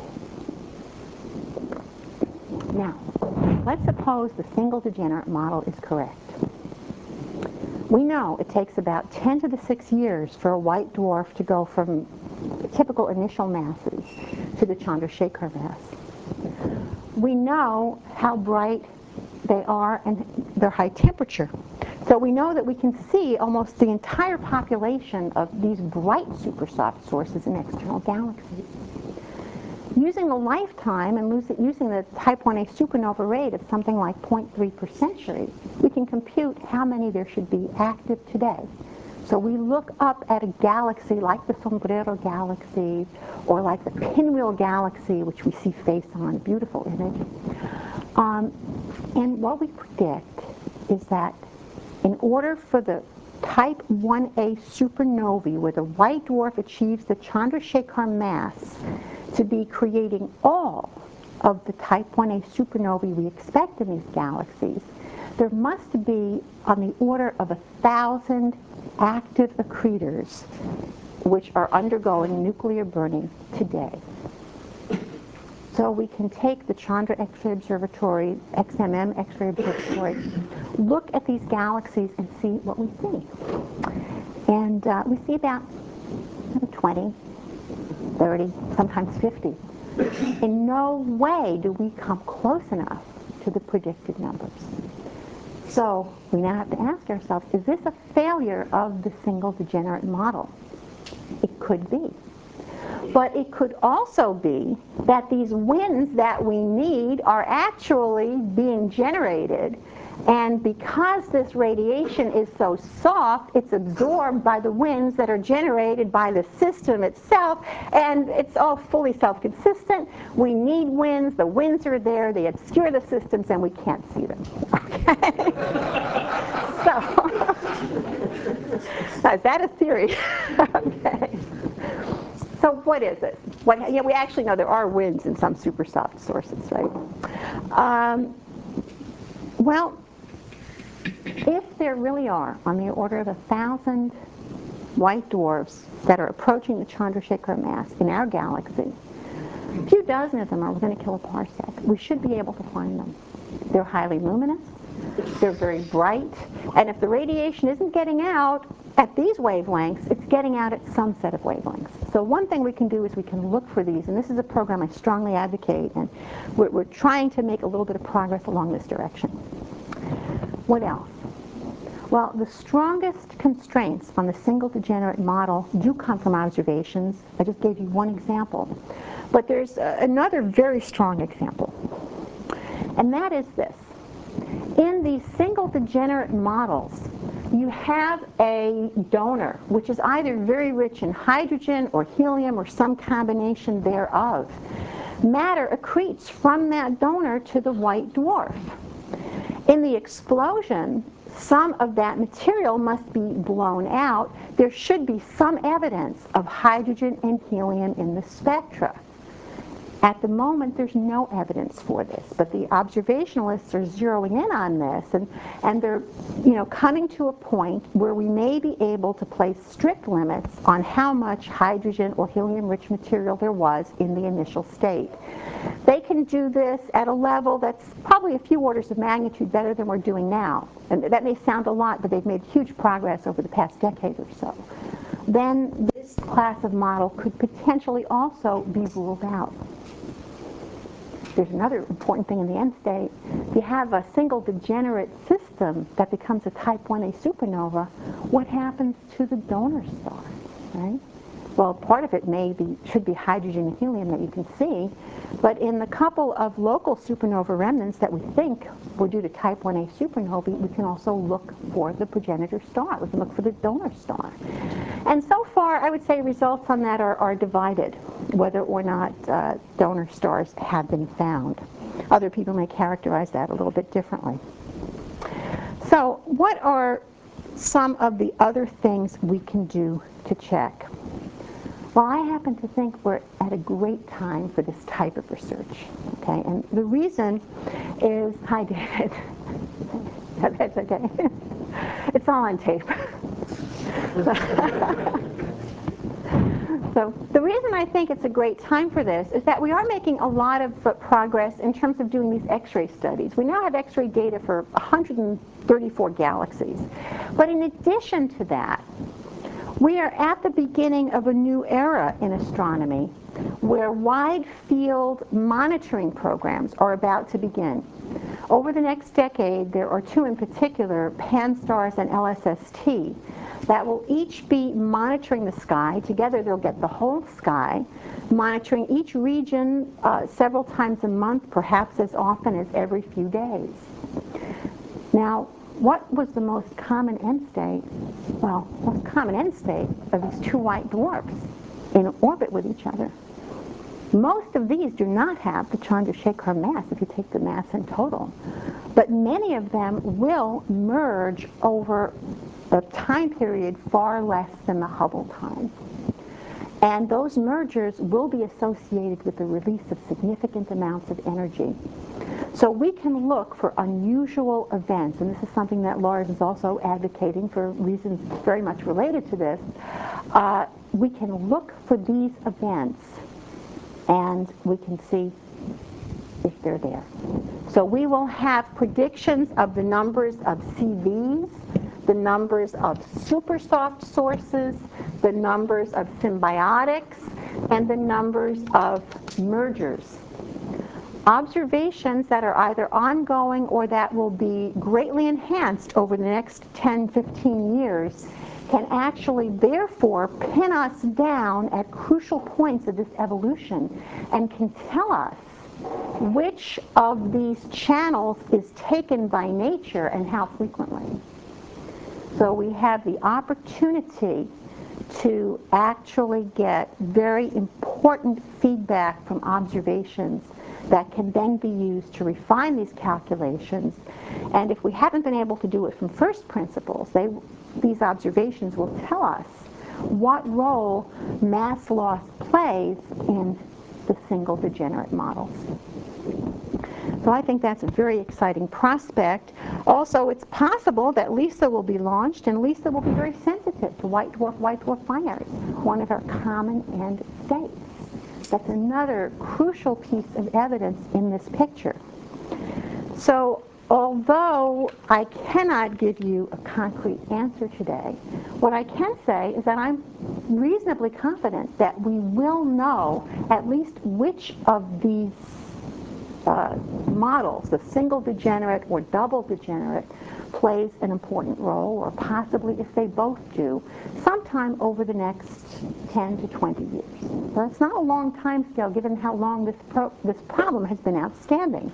Now, let's suppose the single degenerate model is correct. We know it takes about 10 to the 6 years for a white dwarf to go from typical initial masses to the Chandrasekhar mass. We know how bright they are and their high temperature. So we know that we can see almost the entire population of these bright supersoft sources in external galaxies. Using the lifetime and using the type 1a supernova rate of something like 0.3 per century, we can compute how many there should be active today. So we look up at a galaxy like the Sombrero Galaxy or like the Pinwheel Galaxy, which we see face on, beautiful image. And what we predict is that in order for the type 1a supernovae, where the white dwarf achieves the Chandrasekhar mass, to be creating all of the type 1a supernovae we expect in these galaxies, there must be on the order of 1,000 active accretors which are undergoing nuclear burning today. So we can take the Chandra X-ray Observatory, XMM X-ray Observatory, look at these galaxies and see what we see. And we see about 20, 30, sometimes 50. In no way do we come close enough to the predicted numbers. So we now have to ask ourselves, is this a failure of the single degenerate model? It could be. But it could also be that these winds that we need are actually being generated, and because this radiation is so soft, it's absorbed by the winds that are generated by the system itself, and it's all fully self-consistent. We need winds, the winds are there, they obscure the systems, and we can't see them. Okay? So, is that a theory? Okay. So what is it? We actually know there are winds in some supersoft sources, right? Well, if there really are on the order of 1,000 white dwarfs that are approaching the Chandrasekhar mass in our galaxy, a few dozen of them are within a kiloparsec. We should be able to find them. They're highly luminous, they're very bright, and if the radiation isn't getting out at these wavelengths, it's getting out at some set of wavelengths. So one thing we can do is we can look for these, and this is a program I strongly advocate, and we're trying to make a little bit of progress along this direction. What else? Well, the strongest constraints on the single degenerate model do come from observations. I just gave you one example. But there's another very strong example, and that is this. In these single degenerate models, you have a donor, which is either very rich in hydrogen or helium or some combination thereof. Matter accretes from that donor to the white dwarf. In the explosion, some of that material must be blown out. There should be some evidence of hydrogen and helium in the spectra. At the moment, there's no evidence for this, but the observationalists are zeroing in on this, and they're, coming to a point where we may be able to place strict limits on how much hydrogen or helium-rich material there was in the initial state. They can do this at a level that's probably a few orders of magnitude better than we're doing now. And that may sound a lot, but they've made huge progress over the past decade or so. Then this class of model could potentially also be ruled out. There's another important thing in the end state. If you have a single degenerate system that becomes a type 1a supernova, what happens to the donor star, right? Well, part of it should be hydrogen and helium that you can see, but in the couple of local supernova remnants that we think were due to type 1a supernovae, we can also look for the progenitor star. We can look for the donor star. And so far, I would say results on that are divided, whether or not donor stars have been found. Other people may characterize that a little bit differently. So what are some of the other things we can do to check? Well, I happen to think we're at a great time for this type of research, okay? And the reason is, hi, David. That's okay. It's all on tape. So the reason I think it's a great time for this is that we are making a lot of progress in terms of doing these X-ray studies. We now have X-ray data for 134 galaxies. But in addition to that, we are at the beginning of a new era in astronomy where wide field monitoring programs are about to begin. Over the next decade, there are two in particular, Pan-STARRS and LSST, that will each be monitoring the sky. Together they'll get the whole sky, monitoring each region several times a month, perhaps as often as every few days. Now, what was the most common end state? Well, the most common end state are these two white dwarfs in orbit with each other. Most of these do not have the Chandrasekhar mass if you take the mass in total. But many of them will merge over a time period far less than the Hubble time. And those mergers will be associated with the release of significant amounts of energy. So we can look for unusual events, and this is something that Lars is also advocating for reasons very much related to this. We can look for these events, and we can see if they're there. So we will have predictions of the numbers of CVs, the numbers of supersoft sources, the numbers of symbiotics, and the numbers of mergers. Observations that are either ongoing or that will be greatly enhanced over the next 10, 15 years can actually therefore pin us down at crucial points of this evolution and can tell us which of these channels is taken by nature and how frequently. So we have the opportunity to actually get very important feedback from observations that can then be used to refine these calculations. And if we haven't been able to do it from first principles, these observations will tell us what role mass loss plays in the single degenerate models. So I think that's a very exciting prospect. Also, it's possible that LISA will be launched, and LISA will be very sensitive to white dwarf binaries, one of our common end states. That's another crucial piece of evidence in this picture. So although I cannot give you a concrete answer today, what I can say is that I'm reasonably confident that we will know at least which of these models, the single degenerate or double degenerate, plays an important role, or possibly if they both do, sometime over the next 10 to 20 years. So that's not a long time scale given how long this problem has been outstanding.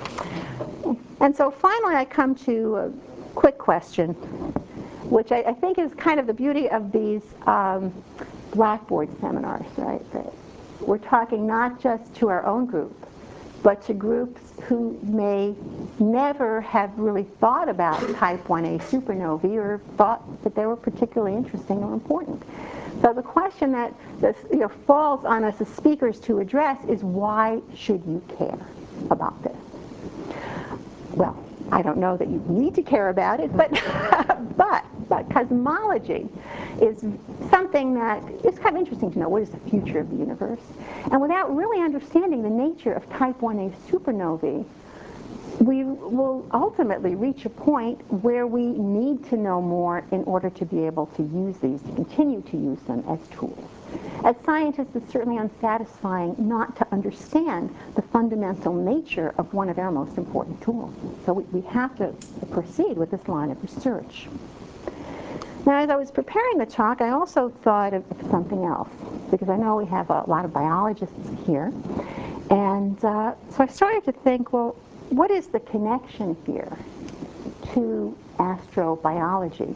And so finally I come to a quick question, which I think is kind of the beauty of these Blackboard seminars, right? That we're talking not just to our own group, but to groups who may never have really thought about type 1a supernovae or thought that they were particularly interesting or important. So the question that falls on us as speakers to address is, why should you care about this? Well, I don't know that you need to care about it, but cosmology is something that is kind of interesting to know. What is the future of the universe? And without really understanding the nature of type 1a supernovae, we will ultimately reach a point where we need to know more in order to be able to use these, to continue to use them as tools. As scientists, it's certainly unsatisfying not to understand the fundamental nature of one of our most important tools. So we have to proceed with this line of research. Now, as I was preparing the talk, I also thought of something else, because I know we have a lot of biologists here. And so I started to think, well, what is the connection here to astrobiology?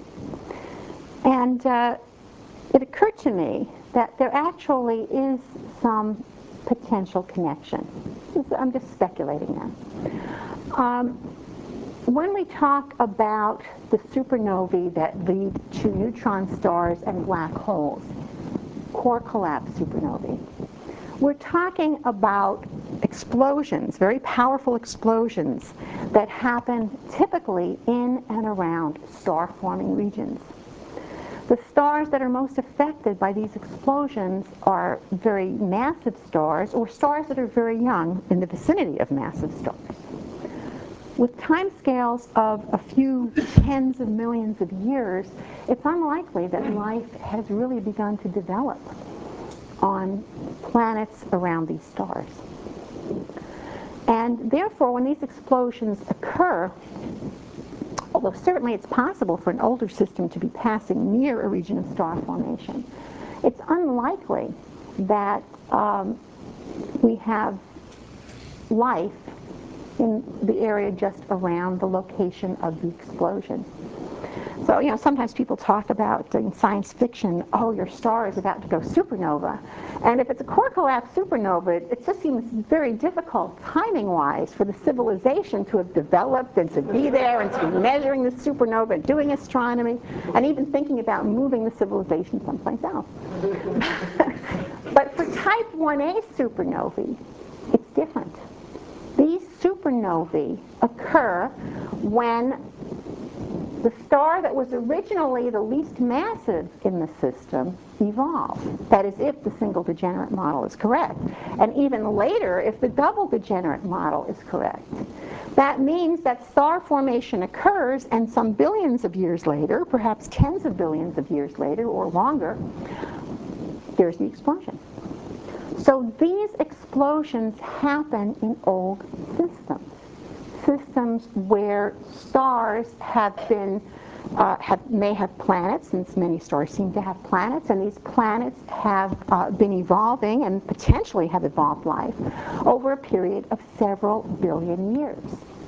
And it occurred to me that there actually is some potential connection. I'm just speculating now. When we talk about the supernovae that lead to neutron stars and black holes, core collapse supernovae, we're talking about explosions, very powerful explosions, that happen typically in and around star-forming regions. The stars that are most affected by these explosions are very massive stars, or stars that are very young in the vicinity of massive stars. With timescales of a few tens of millions of years, it's unlikely that life has really begun to develop on planets around these stars. And therefore, when these explosions occur, although certainly it's possible for an older system to be passing near a region of star formation, it's unlikely that we have life in the area just around the location of the explosion. So, sometimes people talk about in science fiction, oh, your star is about to go supernova. And if it's a core collapse supernova, it just seems very difficult timing-wise for the civilization to have developed and to be there and to be measuring the supernova and doing astronomy and even thinking about moving the civilization someplace else. But for type 1a supernovae, it's different. These supernovae occur when the star that was originally the least massive in the system evolved. That is, if the single degenerate model is correct. And even later, if the double degenerate model is correct. That means that star formation occurs, and some billions of years later, perhaps tens of billions of years later or longer, there's the explosion. So these explosions happen in old systems. Systems where stars have been, may have planets, since many stars seem to have planets, and these planets have been evolving and potentially have evolved life over a period of several billion years.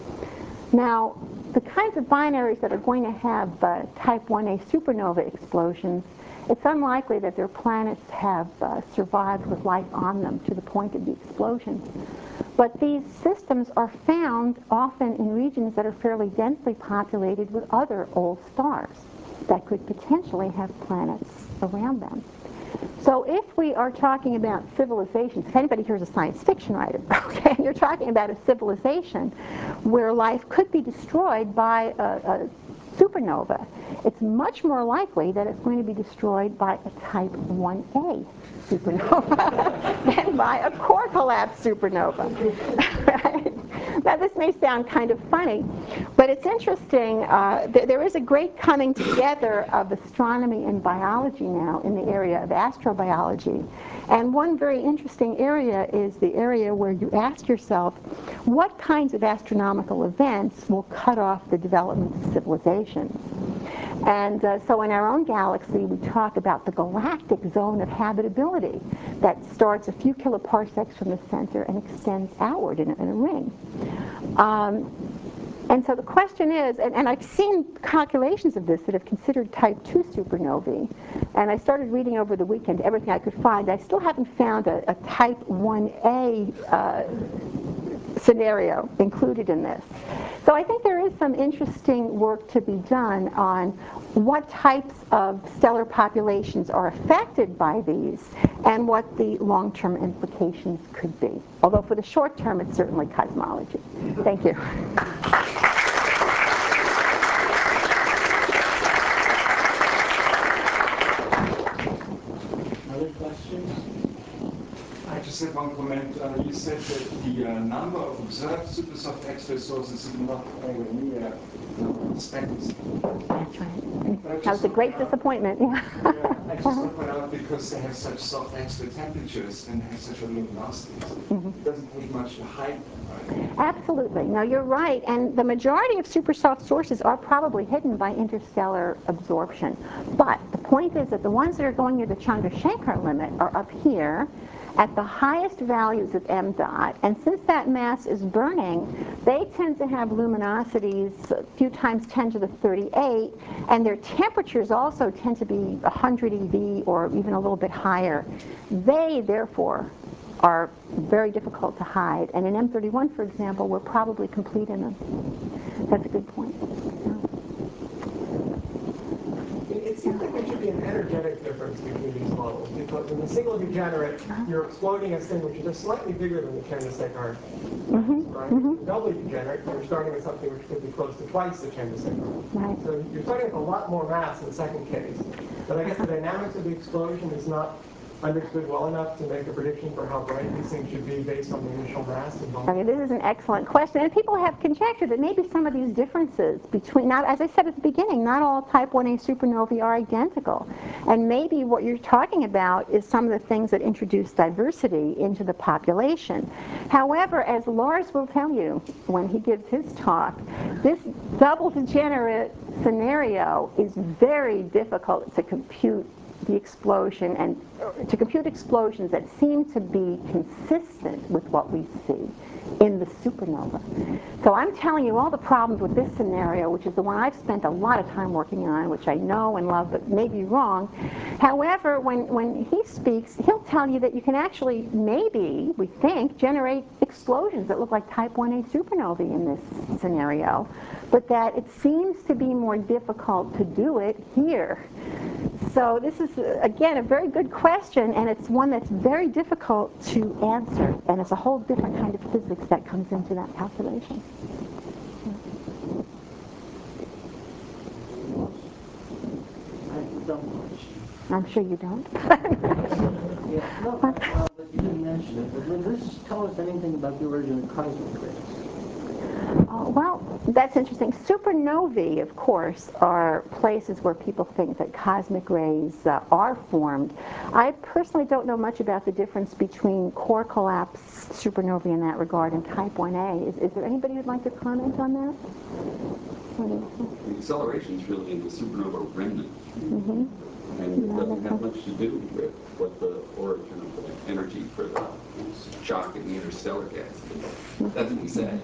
Now, the kinds of binaries that are going to have type 1a supernova explosions, it's unlikely that their planets have survived with life on them to the point of the explosion. But these systems are found often in regions that are fairly densely populated with other old stars that could potentially have planets around them. So if we are talking about civilizations, if anybody here is a science fiction writer, okay, and you're talking about a civilization where life could be destroyed by a supernova, it's much more likely that it's going to be destroyed by a type 1a supernova than by a core collapse supernova. Right? Now, this may sound kind of funny, but it's interesting. There is a great coming together of astronomy and biology now in the area of astrobiology. And one very interesting area is the area where you ask yourself, what kinds of astronomical events will cut off the development of civilizations? And so in our own galaxy, we talk about the galactic zone of habitability that starts a few kiloparsecs from the center and extends outward in a ring. And so the question is, and I've seen calculations of this that have considered type 2 supernovae, and I started reading over the weekend everything I could find. I still haven't found a type 1a scenario included in this. So I think there is some interesting work to be done on what types of stellar populations are affected by these and what the long-term implications could be. Although for the short term, it's certainly cosmology. Thank you. Other questions? I just had one comment. You said that the number of observed supersoft X-ray sources is not anywhere near expected. That's right. That was a great disappointment. Yeah, I just want to point out because they have such soft X-ray temperatures and have such a luminosity. It doesn't take much to hide them, right? Absolutely. No, you're right. And the majority of supersoft sources are probably hidden by interstellar absorption. But the point is that the ones that are going near the Chandrasekhar limit are up here at the highest values of m dot, and since that mass is burning, they tend to have luminosities a few times 10 to the 38, and their temperatures also tend to be 100 eV or even a little bit higher. They, therefore, are very difficult to hide, and in M31, for example, we're probably complete in them. That's a good point. It seems like there should be an energetic difference between these models, because in the single degenerate, you're exploding a thing which is just slightly bigger than the Chandrasekhar, right? The double degenerate, you're starting with something which could be close to twice the Chandrasekhar. Right. So you're starting with a lot more mass in the second case. But I guess the dynamics of the explosion is not understood well enough to make a prediction for how bright these things should be based on the initial mass involved. Okay, this is an excellent question, and people have conjectured that maybe some of these differences between, now, as I said at the beginning, not all type 1a supernovae are identical, and maybe what you're talking about is some of the things that introduce diversity into the population. However, as Lars will tell you when he gives his talk, this double degenerate scenario is very difficult to compute the explosion and to compute explosions that seem to be consistent with what we see in the supernova. So I'm telling you all the problems with this scenario, which is the one I've spent a lot of time working on, which I know and love, but may be wrong. However, when he speaks, he'll tell you that you can actually, maybe, we think, generate explosions that look like type 1a supernovae in this scenario, but that it seems to be more difficult to do it here. So this is, again, a very good question, and it's one that's very difficult to answer, and it's a whole different kind of physics that comes into that calculation. I don't question. I'm sure you don't. Yeah, no, but you didn't mention it. But does this tell us anything about the origin of cosmic rays? Well, that's interesting. Supernovae, of course, are places where people think that cosmic rays are formed. I personally don't know much about the difference between core collapse supernovae in that regard and type 1a. Is there anybody who'd like to comment on that? The acceleration is really in the supernova remnant. And it doesn't have much to do with what the origin of the energy for the shock in the interstellar gas is. That's what he said.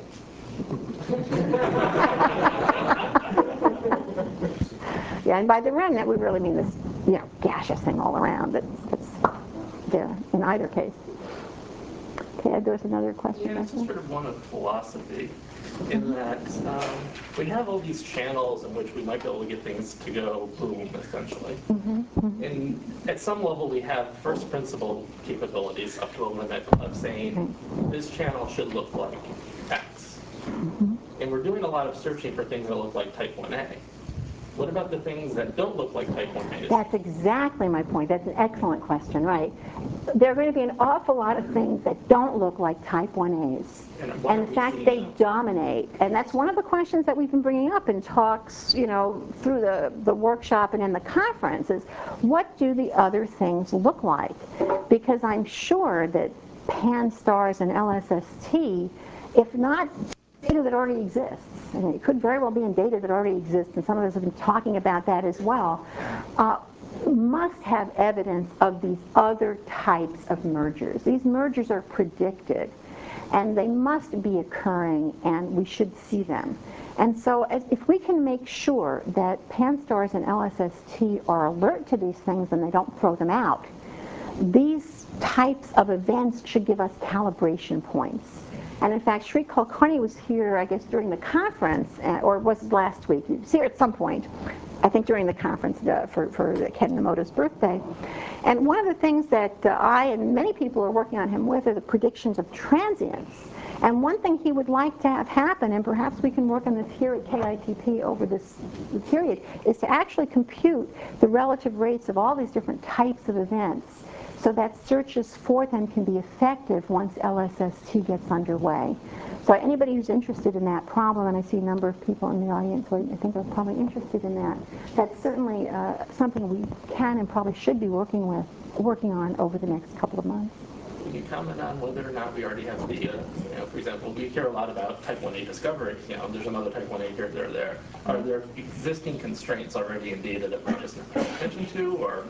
Yeah, and by the remnant, we really mean this, gaseous thing all around that's there in either case. Okay, there's another question. Yeah, it's just sort of one of philosophy in that we have all these channels in which we might be able to get things to go boom, essentially. And at some level, we have first principle capabilities up to a limit of saying this channel should look like X. And we're doing a lot of searching for things that look like type 1a. What about the things that don't look like type 1As? That's exactly my point. That's an excellent question, right? There are going to be an awful lot of things that don't look like type 1As. And in fact, they dominate. And that's one of the questions that we've been bringing up in talks, you know, through the workshop and in the conference is, what do the other things look like? Because I'm sure that pan-STARS and LSST, if not data that already exists, and it could very well be in data that already exists, and some of us have been talking about that as well, must have evidence of these other types of mergers. These mergers are predicted, and they must be occurring, and we should see them. And so if we can make sure that pan-STARS and LSST are alert to these things and they don't throw them out, these types of events should give us calibration points. And in fact, Sri Kulkarni was here, I guess, during the conference, or was it last week? He was here at some point, I think during the conference for Ken Nemoto's birthday. And one of the things that I and many people are working on him with are the predictions of transients. And one thing he would like to have happen, and perhaps we can work on this here at KITP over this period, is to actually compute the relative rates of all these different types of events, so that searches for them can be effective once LSST gets underway. So anybody who's interested in that problem, and I see a number of people in the audience who I think are probably interested in that, that's certainly something we can and probably should be working on over the next couple of months. Can you comment on whether or not we already have data? You know, for example, we hear a lot about type 1A discovery. You know, there's another type 1A here, there. Are there existing constraints already in data that we're just not paying attention to, or?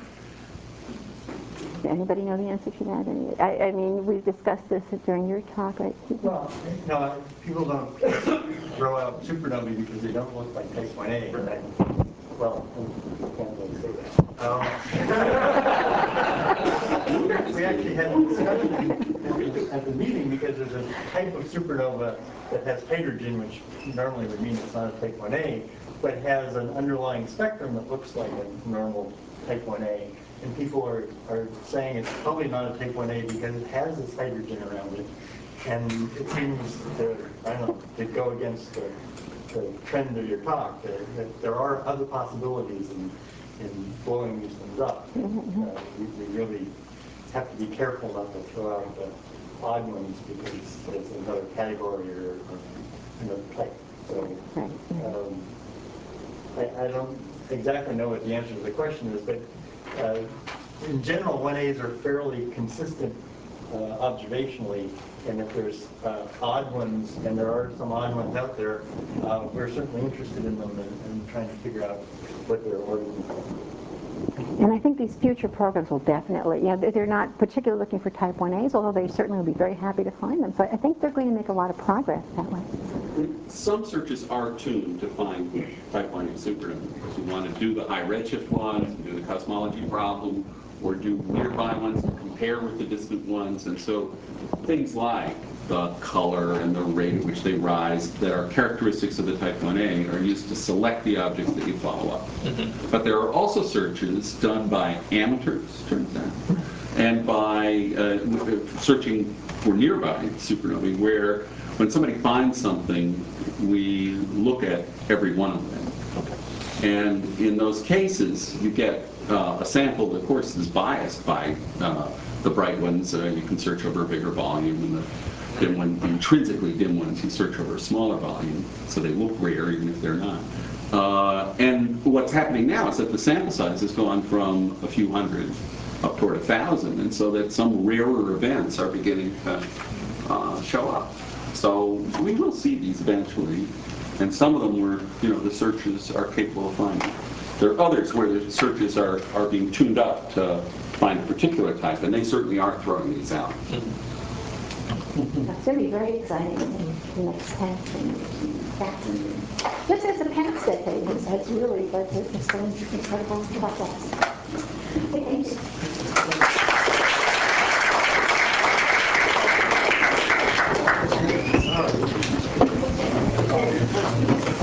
Anybody know the answer to that? I mean, we've discussed this during your talk, right? Well, no, people don't throw out supernovae because they don't look like type 1A. Right. Well, you can't really say that. We actually had a discussion at the meeting because there's a type of supernova that has hydrogen, which normally would mean it's not a type 1A, but has an underlying spectrum that looks like a normal type 1A. And people are saying it's probably not a type 1A because it has this hydrogen around it. And it seems to, I don't know, to go against the trend of your talk, that there are other possibilities in blowing these things up. We really have to be careful not to throw out the odd ones because there's another category or another type. So I don't exactly know what the answer to the question is, but in general, 1As are fairly consistent observationally, and if there's odd ones, and there are some odd ones out there, we're certainly interested in them and trying to figure out what their origins are. And I think these future programs will definitely, you know, they're not particularly looking for type 1As, although they certainly will be very happy to find them. So I think they're going to make a lot of progress that way. Some searches are tuned to find type 1A supernovae. Because you want to do the high redshift ones, do the cosmology problem, or do nearby ones to compare with the distant ones. And so things like the color and the rate at which they rise that are characteristics of the type 1A are used to select the objects that you follow up. But there are also searches done by amateurs, turns out, and by searching for nearby supernovae, where when somebody finds something, we look at every one of them. And in those cases, you get a sample that, of course, is biased by the bright ones. You can search over a bigger volume, and the dim one, the intrinsically dim ones, you search over a smaller volume, so they look rare even if they're not. And what's happening now is that the sample size has gone from a few hundred up toward 1,000, and so that some rarer events are beginning to show up. So we will see these eventually, and some of them where, you know, the searches are capable of finding. There are others where the searches are being tuned up to find a particular type, and they certainly are throwing these out. It's going to be very exciting in the next 10 years. Just as the past decade has really led to some incredible progress. Thank you.